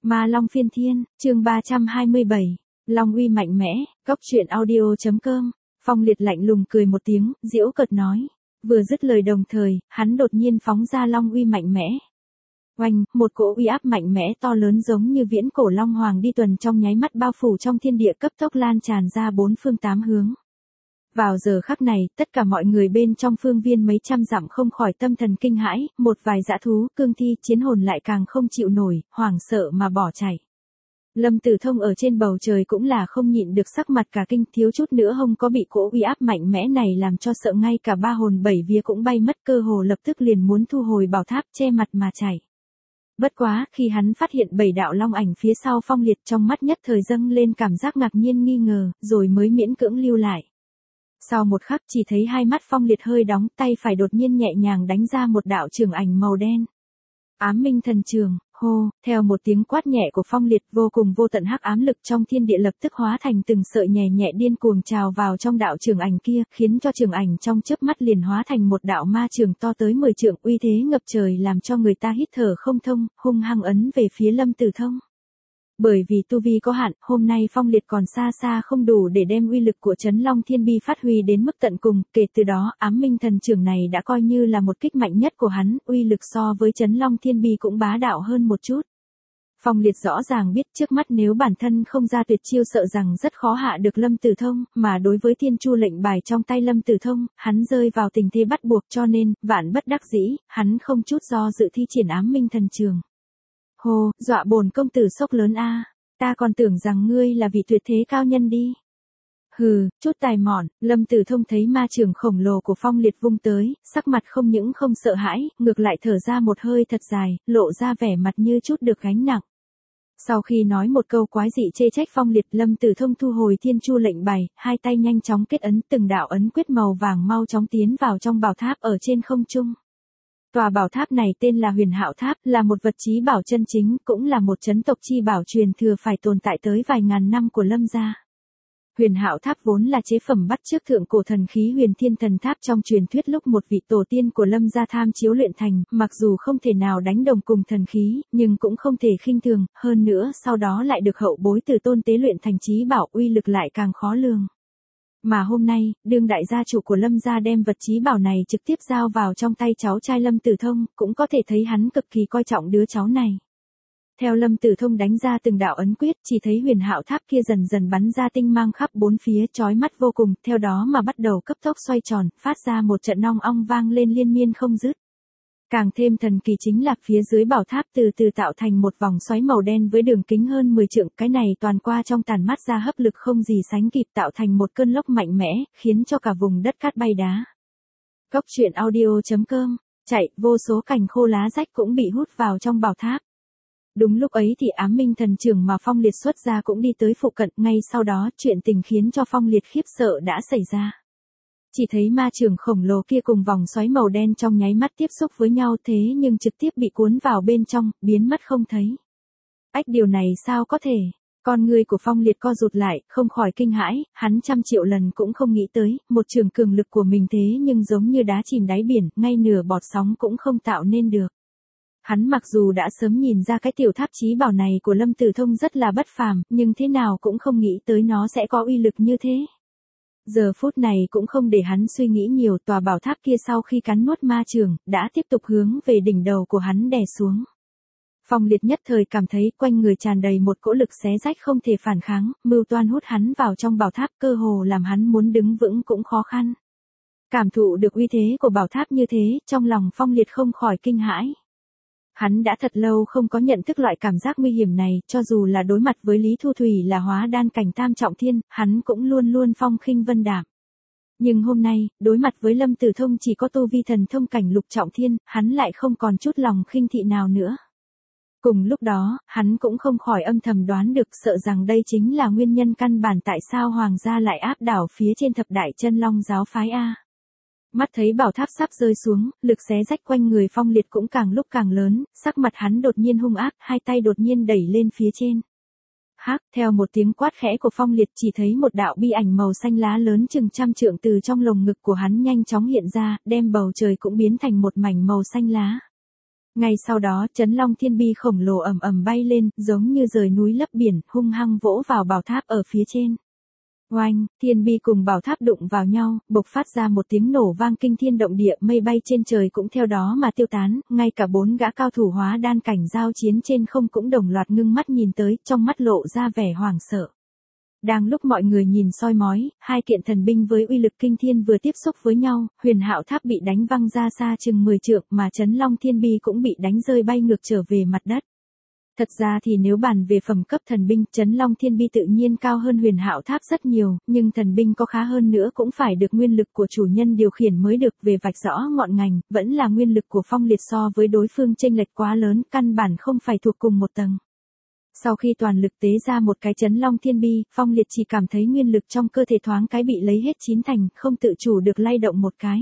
Ma Long phiên thiên, chương 327. Long uy mạnh mẽ, góc truyện audio.com. Phong Liệt lạnh lùng cười một tiếng, giễu cợt nói. Vừa dứt lời đồng thời, hắn đột nhiên phóng ra long uy mạnh mẽ. Oanh, một cỗ uy áp mạnh mẽ to lớn giống như viễn cổ long hoàng đi tuần trong nháy mắt bao phủ trong thiên địa, cấp tốc lan tràn ra bốn phương tám hướng. Vào giờ khắc này, tất cả mọi người bên trong phương viên mấy trăm dặm không khỏi tâm thần kinh hãi, một vài dã thú, cương thi, chiến hồn lại càng không chịu nổi, hoảng sợ mà bỏ chạy. Lâm Tử Thông ở trên bầu trời cũng là không nhịn được sắc mặt cả kinh, thiếu chút nữa hông có bị cỗ uy áp mạnh mẽ này làm cho sợ ngay cả ba hồn bảy vía cũng bay mất, cơ hồ lập tức liền muốn thu hồi bảo tháp, che mặt mà chạy. Bất quá, khi hắn phát hiện bảy đạo long ảnh phía sau Phong Liệt, trong mắt nhất thời dâng lên cảm giác ngạc nhiên nghi ngờ, rồi mới miễn cưỡng lưu lại. Sau một khắc chỉ thấy hai mắt Phong Liệt hơi đóng, tay phải đột nhiên nhẹ nhàng đánh ra một đạo trường ảnh màu đen. Ám minh thần trường, hô, theo một tiếng quát nhẹ của Phong Liệt, vô cùng vô tận hắc ám lực trong thiên địa lập tức hóa thành từng sợi nhẹ nhẹ điên cuồng trào vào trong đạo trường ảnh kia, khiến cho trường ảnh trong chớp mắt liền hóa thành một đạo ma trường to tới 10 trượng, uy thế ngập trời làm cho người ta hít thở không thông, hung hăng ấn về phía Lâm Tử Thông. Bởi vì tu vi có hạn, hôm nay Phong Liệt còn xa xa không đủ để đem uy lực của Chấn Long Thiên Bi phát huy đến mức tận cùng, kể từ đó, ám minh thần trường này đã coi như là một kích mạnh nhất của hắn, uy lực so với Chấn Long Thiên Bi cũng bá đạo hơn một chút. Phong Liệt rõ ràng biết trước mắt nếu bản thân không ra tuyệt chiêu sợ rằng rất khó hạ được Lâm Tử Thông, mà đối với Thiên Chu lệnh bài trong tay Lâm Tử Thông, hắn rơi vào tình thế bắt buộc, cho nên, vạn bất đắc dĩ, hắn không chút do dự thi triển ám minh thần trường. Hồ, dọa bổn công tử sốc lớn a, ta còn tưởng rằng ngươi là vị tuyệt thế cao nhân đi. Hừ, chút tài mọn, Lâm Tử Thông thấy ma trường khổng lồ của Phong Liệt vung tới, sắc mặt không những không sợ hãi, ngược lại thở ra một hơi thật dài, lộ ra vẻ mặt như chút được gánh nặng. Sau khi nói một câu quái dị chê trách Phong Liệt, Lâm Tử Thông thu hồi Thiên Chu lệnh bài, hai tay nhanh chóng kết ấn, từng đạo ấn quyết màu vàng mau chóng tiến vào trong bảo tháp ở trên không trung. Tòa bảo tháp này tên là Huyền Hạo Tháp, là một vật chí bảo chân chính, cũng là một chấn tộc chi bảo truyền thừa phải tồn tại tới vài ngàn năm của Lâm gia. Huyền Hạo Tháp vốn là chế phẩm bắt chước thượng cổ thần khí Huyền Thiên Thần Tháp trong truyền thuyết lúc một vị tổ tiên của Lâm gia tham chiếu luyện thành, mặc dù không thể nào đánh đồng cùng thần khí, nhưng cũng không thể khinh thường, hơn nữa sau đó lại được hậu bối từ tôn tế luyện thành chí bảo, uy lực lại càng khó lường. Mà hôm nay, đương đại gia chủ của Lâm gia đem vật chí bảo này trực tiếp giao vào trong tay cháu trai Lâm Tử Thông, cũng có thể thấy hắn cực kỳ coi trọng đứa cháu này. Theo Lâm Tử Thông đánh ra từng đạo ấn quyết, chỉ thấy Huyền Hạo Tháp kia dần dần bắn ra tinh mang khắp bốn phía, chói mắt vô cùng, theo đó mà bắt đầu cấp tốc xoay tròn, phát ra một trận ong ong vang lên liên miên không dứt. Càng thêm thần kỳ chính là phía dưới bảo tháp từ từ tạo thành một vòng xoáy màu đen với đường kính hơn 10 trượng, cái này toàn qua trong tàn mắt ra hấp lực không gì sánh kịp, tạo thành một cơn lốc mạnh mẽ, khiến cho cả vùng đất cát bay đá. Góc truyện audio.com, chạy, vô số cành khô lá rách cũng bị hút vào trong bảo tháp. Đúng lúc ấy thì ám minh thần trường mà Phong Liệt xuất ra cũng đi tới phụ cận, ngay sau đó chuyện tình khiến cho Phong Liệt khiếp sợ đã xảy ra. Chỉ thấy ma trường khổng lồ kia cùng vòng xoáy màu đen trong nháy mắt tiếp xúc với nhau, thế nhưng trực tiếp bị cuốn vào bên trong, biến mất không thấy. Ách, điều này sao có thể? Con người của Phong Liệt co rụt lại, không khỏi kinh hãi, hắn trăm triệu lần cũng không nghĩ tới, một trường cường lực của mình thế nhưng giống như đá chìm đáy biển, ngay nửa bọt sóng cũng không tạo nên được. Hắn mặc dù đã sớm nhìn ra cái tiểu tháp chí bảo này của Lâm Tử Thông rất là bất phàm, nhưng thế nào cũng không nghĩ tới nó sẽ có uy lực như thế. Giờ phút này cũng không để hắn suy nghĩ nhiều, tòa bảo tháp kia sau khi cắn nuốt ma trường, đã tiếp tục hướng về đỉnh đầu của hắn đè xuống. Phong Liệt nhất thời cảm thấy quanh người tràn đầy một cỗ lực xé rách không thể phản kháng, mưu toan hút hắn vào trong bảo tháp, cơ hồ làm hắn muốn đứng vững cũng khó khăn. Cảm thụ được uy thế của bảo tháp như thế, trong lòng Phong Liệt không khỏi kinh hãi. Hắn đã thật lâu không có nhận thức loại cảm giác nguy hiểm này, cho dù là đối mặt với Lý Thu Thủy là hóa đan cảnh tam trọng thiên, hắn cũng luôn luôn phong khinh vân đạm. Nhưng hôm nay, đối mặt với Lâm Tử Thông chỉ có tu vi thần thông cảnh lục trọng thiên, hắn lại không còn chút lòng khinh thị nào nữa. Cùng lúc đó, hắn cũng không khỏi âm thầm đoán được, sợ rằng đây chính là nguyên nhân căn bản tại sao Hoàng gia lại áp đảo phía trên thập đại chân long giáo phái A. Mắt thấy bảo tháp sắp rơi xuống, lực xé rách quanh người Phong Liệt cũng càng lúc càng lớn, sắc mặt hắn đột nhiên hung ác, hai tay đột nhiên đẩy lên phía trên. Hắc, theo một tiếng quát khẽ của Phong Liệt, chỉ thấy một đạo bi ảnh màu xanh lá lớn chừng trăm trượng từ trong lồng ngực của hắn nhanh chóng hiện ra, đem bầu trời cũng biến thành một mảnh màu xanh lá. Ngay sau đó, Chấn Long Thiên Bi khổng lồ ầm ầm bay lên, giống như rời núi lấp biển, hung hăng vỗ vào bảo tháp ở phía trên. Oanh, thiên bi cùng bảo tháp đụng vào nhau, bộc phát ra một tiếng nổ vang kinh thiên động địa, mây bay trên trời cũng theo đó mà tiêu tán, ngay cả 4 gã cao thủ hóa đan cảnh giao chiến trên không cũng đồng loạt ngưng mắt nhìn tới, trong mắt lộ ra vẻ hoảng sợ. Đang lúc mọi người nhìn soi mói, hai kiện thần binh với uy lực kinh thiên vừa tiếp xúc với nhau, Huyền Hạo Tháp bị đánh văng ra xa chừng 10 trượng, mà Chấn Long Thiên Bi cũng bị đánh rơi bay ngược trở về mặt đất. Thật ra thì nếu bàn về phẩm cấp thần binh, Chấn Long Thiên Bi tự nhiên cao hơn Huyền Hạo Tháp rất nhiều, nhưng thần binh có khá hơn nữa cũng phải được nguyên lực của chủ nhân điều khiển mới được, về vạch rõ ngọn ngành, vẫn là nguyên lực của Phong Liệt so với đối phương chênh lệch quá lớn, căn bản không phải thuộc cùng một tầng. Sau khi toàn lực tế ra một cái Chấn Long Thiên Bi, Phong Liệt chỉ cảm thấy nguyên lực trong cơ thể thoáng cái bị lấy hết 9 thành, không tự chủ được lay động một cái.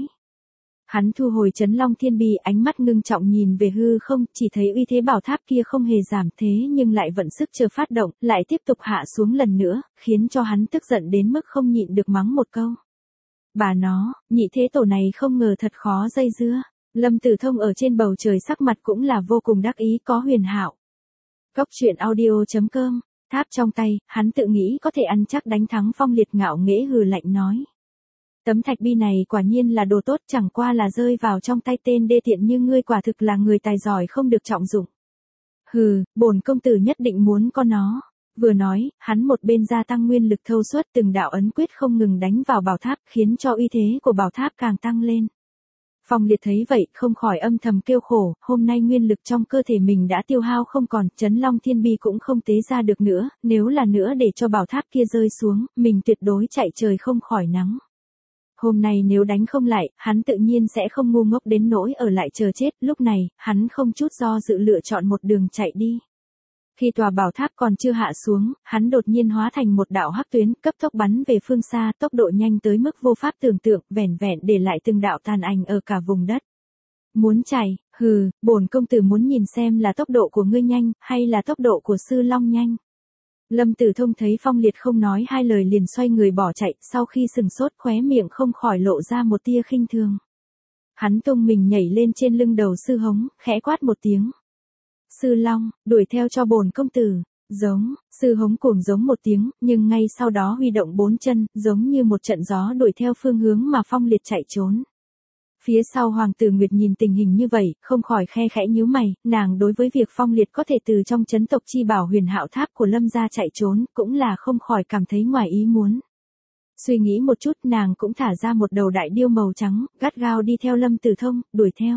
Hắn thu hồi Chấn Long Thiên Bi, ánh mắt ngưng trọng nhìn về hư không, chỉ thấy uy thế bảo tháp kia không hề giảm thế nhưng lại vận sức chờ phát động, lại tiếp tục hạ xuống lần nữa, khiến cho hắn tức giận đến mức không nhịn được mắng một câu. Bà nó, nhị thế tổ này không ngờ thật khó dây dưa. Lâm Tử Thông ở trên bầu trời sắc mặt cũng là vô cùng đắc ý, có Huyền Hạo. Cốc truyện audio.com, tháp trong tay, hắn tự nghĩ có thể ăn chắc đánh thắng Phong Liệt, ngạo nghễ hừ lạnh nói. Tấm thạch bi này quả nhiên là đồ tốt, chẳng qua là rơi vào trong tay tên đê tiện như ngươi, quả thực là người tài giỏi không được trọng dụng. Hừ, bổn công tử nhất định muốn có nó. Vừa nói, hắn một bên gia tăng nguyên lực thâu suất, từng đạo ấn quyết không ngừng đánh vào bảo tháp, khiến cho uy thế của bảo tháp càng tăng lên. Phong Liệt thấy vậy, không khỏi âm thầm kêu khổ, hôm nay nguyên lực trong cơ thể mình đã tiêu hao không còn, Chấn Long Thiên Bi cũng không tế ra được nữa, nếu là nữa để cho bảo tháp kia rơi xuống, mình tuyệt đối chạy trời không khỏi nắng. Hôm nay nếu đánh không lại, hắn tự nhiên sẽ không ngu ngốc đến nỗi ở lại chờ chết, lúc này, hắn không chút do dự lựa chọn một đường chạy đi. Khi tòa bảo tháp còn chưa hạ xuống, hắn đột nhiên hóa thành một đạo hắc tuyến, cấp tốc bắn về phương xa, tốc độ nhanh tới mức vô pháp tưởng tượng, vẻn vẹn để lại từng đạo tàn ảnh ở cả vùng đất. Muốn chạy, hừ, bổn công tử muốn nhìn xem là tốc độ của ngươi nhanh, hay là tốc độ của Sư Long nhanh. Lâm Tử Thông thấy Phong Liệt không nói hai lời liền xoay người bỏ chạy, sau khi sừng sốt khóe miệng không khỏi lộ ra một tia khinh thường. Hắn tung mình nhảy lên trên lưng đầu Sư Hống, khẽ quát một tiếng. Sư Long, đuổi theo cho bổn công tử. Giống, Sư Hống cuồng giống một tiếng, nhưng ngay sau đó huy động 4 chân, giống như một trận gió đuổi theo phương hướng mà Phong Liệt chạy trốn. Phía sau Hoàng tử Nguyệt nhìn tình hình như vậy, không khỏi khe khẽ nhíu mày, nàng đối với việc Phong Liệt có thể từ trong chấn tộc chi bảo Huyền Hạo Tháp của Lâm gia chạy trốn, cũng là không khỏi cảm thấy ngoài ý muốn. Suy nghĩ một chút, nàng cũng thả ra một đầu đại điêu màu trắng, gắt gao đi theo Lâm Tử Thông, đuổi theo.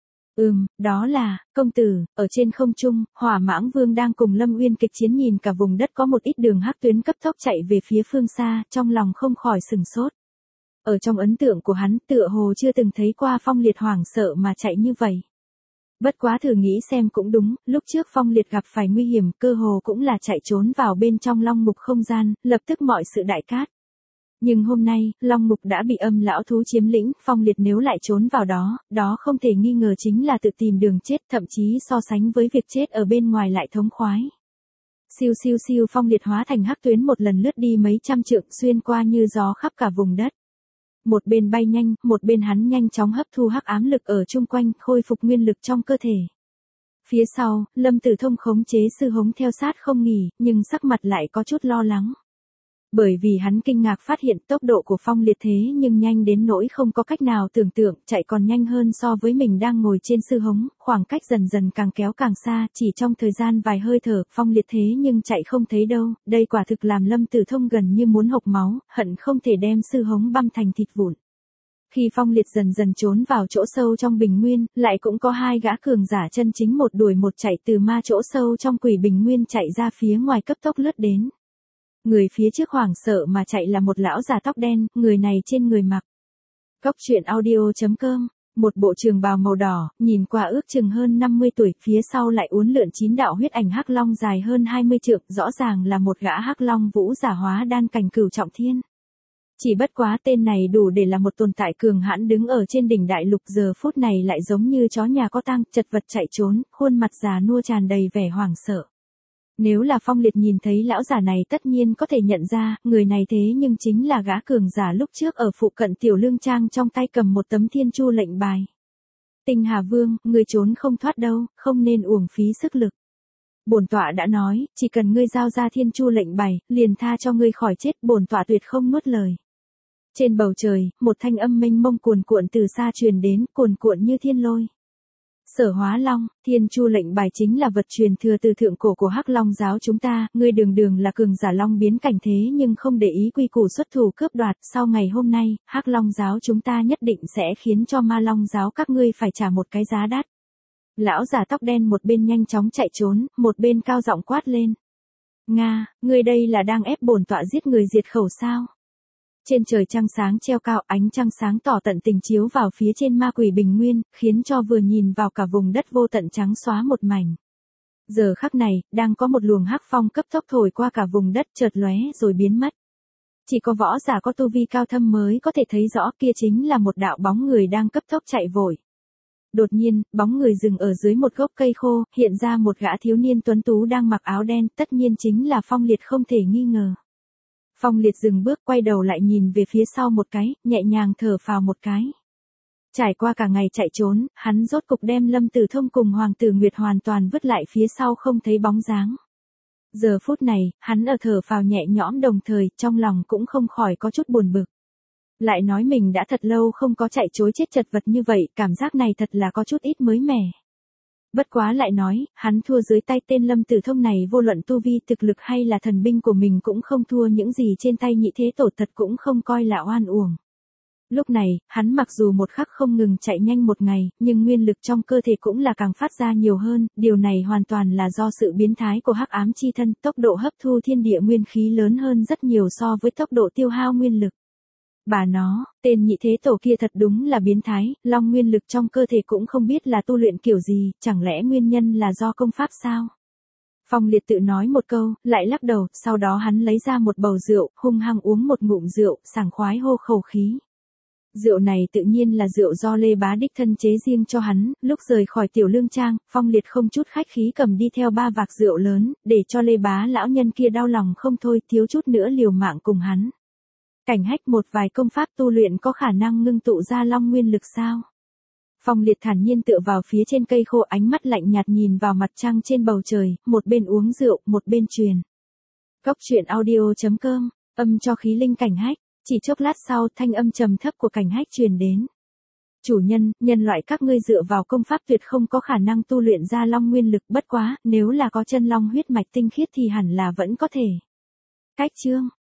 Đó là, công tử, ở trên không trung, Hỏa Mãng Vương đang cùng Lâm Uyên kịch chiến, nhìn cả vùng đất có một ít đường hắc tuyến cấp tốc chạy về phía phương xa, trong lòng không khỏi sừng sốt. Ở trong ấn tượng của hắn, tựa hồ chưa từng thấy qua Phong Liệt hoảng sợ mà chạy như vậy. Bất quá thử nghĩ xem cũng đúng, lúc trước Phong Liệt gặp phải nguy hiểm, cơ hồ cũng là chạy trốn vào bên trong Long Mục không gian, lập tức mọi sự đại cát. Nhưng hôm nay, Long Mục đã bị Âm lão thú chiếm lĩnh, Phong Liệt nếu lại trốn vào đó, đó không thể nghi ngờ chính là tự tìm đường chết, thậm chí so sánh với việc chết ở bên ngoài lại thống khoái. Siêu siêu siêu, Phong Liệt hóa thành hắc tuyến một lần lướt đi mấy trăm trượng, xuyên qua như gió khắp cả vùng đất. Một bên bay nhanh, một bên hắn nhanh chóng hấp thu hắc ám lực ở chung quanh, khôi phục nguyên lực trong cơ thể. Phía sau, Lâm Tử Thông khống chế Sư Hống theo sát không nghỉ, nhưng sắc mặt lại có chút lo lắng. Bởi vì hắn kinh ngạc phát hiện tốc độ của Phong Liệt thế nhưng nhanh đến nỗi không có cách nào tưởng tượng, chạy còn nhanh hơn so với mình đang ngồi trên Sư Hống, khoảng cách dần dần càng kéo càng xa, chỉ trong thời gian vài hơi thở, Phong Liệt thế nhưng chạy không thấy đâu, đây quả thực làm Lâm Tử Thông gần như muốn hộc máu, hận không thể đem Sư Hống băm thành thịt vụn. Khi Phong Liệt dần dần trốn vào chỗ sâu trong bình nguyên, lại cũng có hai gã cường giả chân chính một đuổi một chạy từ ma chỗ sâu trong quỷ bình nguyên chạy ra phía ngoài cấp tốc lướt đến. Người phía trước hoảng sợ mà chạy là một lão già tóc đen, người này trên người mặc. Cốc truyện audio.com, một bộ trường bào màu đỏ, nhìn qua ước chừng hơn 50 tuổi, phía sau lại uốn lượn 9 đạo huyết ảnh hắc long dài hơn 20 trượng, rõ ràng là một gã hắc long vũ giả hóa đan cảnh cửu trọng thiên. Chỉ bất quá tên này đủ để là một tồn tại cường hãn đứng ở trên đỉnh đại lục, giờ phút này lại giống như chó nhà có tang, chật vật chạy trốn, khuôn mặt già nua tràn đầy vẻ hoảng sợ. Nếu là Phong Liệt nhìn thấy lão giả này tất nhiên có thể nhận ra, người này thế nhưng chính là gã cường giả lúc trước ở phụ cận Tiểu Lương Trang trong tay cầm một tấm thiên chu lệnh bài. Tinh Hà Vương, người trốn không thoát đâu, không nên uổng phí sức lực. Bổn tọa đã nói, chỉ cần ngươi giao ra Thiên Chu lệnh bài, liền tha cho ngươi khỏi chết, bổn tọa tuyệt không nuốt lời. Trên bầu trời, một thanh âm mênh mông cuồn cuộn từ xa truyền đến, cuồn cuộn như thiên lôi. Sở Hóa Long, Thiên Chu lệnh bài chính là vật truyền thừa từ thượng cổ của Hắc Long giáo chúng ta, ngươi đường đường là cường giả long biến cảnh thế nhưng không để ý quy củ xuất thủ cướp đoạt, sau ngày hôm nay, Hắc Long giáo chúng ta nhất định sẽ khiến cho Ma Long giáo các ngươi phải trả một cái giá đắt. Lão giả tóc đen một bên nhanh chóng chạy trốn, một bên cao giọng quát lên. Nga, ngươi đây là đang ép bổn tọa giết người diệt khẩu sao? Trên trời trăng sáng treo cao, ánh trăng sáng tỏ tận tình chiếu vào phía trên ma quỷ bình nguyên, khiến cho vừa nhìn vào cả vùng đất vô tận trắng xóa một mảnh. Giờ khắc này, đang có một luồng hắc phong cấp tốc thổi qua cả vùng đất chợt lóe rồi biến mất. Chỉ có võ giả có tu vi cao thâm mới có thể thấy rõ kia chính là một đạo bóng người đang cấp tốc chạy vội. Đột nhiên, bóng người dừng ở dưới một gốc cây khô, hiện ra một gã thiếu niên tuấn tú đang mặc áo đen, tất nhiên chính là Phong Liệt không thể nghi ngờ. Phong Liệt dừng bước quay đầu lại nhìn về phía sau một cái, nhẹ nhàng thở phào một cái. Trải qua cả ngày chạy trốn, hắn rốt cục đem Lâm Tử Thông cùng Hoàng Tử Nguyệt hoàn toàn vứt lại phía sau không thấy bóng dáng. Giờ phút này, hắn ở thở phào nhẹ nhõm đồng thời, trong lòng cũng không khỏi có chút buồn bực. Lại nói mình đã thật lâu không có chạy trối chết chật vật như vậy, cảm giác này thật là có chút ít mới mẻ. Bất quá lại nói, hắn thua dưới tay tên Lâm Tử Thông này vô luận tu vi thực lực hay là thần binh của mình cũng không thua những gì trên tay Nhị Thế Tổ, thật cũng không coi là oan uổng. Lúc này, hắn mặc dù một khắc không ngừng chạy nhanh một ngày, nhưng nguyên lực trong cơ thể cũng là càng phát ra nhiều hơn, điều này hoàn toàn là do sự biến thái của hắc ám chi thân, tốc độ hấp thu thiên địa nguyên khí lớn hơn rất nhiều so với tốc độ tiêu hao nguyên lực. Bà nó, tên Nhị Thế Tổ kia thật đúng là biến thái, long nguyên lực trong cơ thể cũng không biết là tu luyện kiểu gì, chẳng lẽ nguyên nhân là do công pháp sao? Phong Liệt tự nói một câu, lại lắc đầu, sau đó hắn lấy ra một bầu rượu, hung hăng uống một ngụm rượu, sảng khoái hô khẩu khí. Rượu này tự nhiên là rượu do Lê Bá đích thân chế riêng cho hắn, lúc rời khỏi Tiểu Lương Trang, Phong Liệt không chút khách khí cầm đi theo 3 vạc rượu lớn, để cho Lê Bá lão nhân kia đau lòng không thôi, thiếu chút nữa liều mạng cùng hắn. Cảnh Hách, một vài công pháp tu luyện có khả năng ngưng tụ ra long nguyên lực sao? Phong Liệt thản nhiên tựa vào phía trên cây khô, ánh mắt lạnh nhạt nhìn vào mặt trăng trên bầu trời, một bên uống rượu, một bên truyền. Cốc truyện audio.com, âm cho khí linh Cảnh Hách. Chỉ chốc lát sau, thanh âm trầm thấp của Cảnh Hách truyền đến. Chủ nhân, nhân loại các ngươi dựa vào công pháp tuyệt không có khả năng tu luyện ra long nguyên lực, bất quá, nếu là có chân long huyết mạch tinh khiết thì hẳn là vẫn có thể. Cách chương